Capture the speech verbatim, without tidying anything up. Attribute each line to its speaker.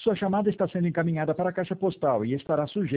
Speaker 1: Sua chamada está sendo encaminhada para a caixa postal e estará sujeita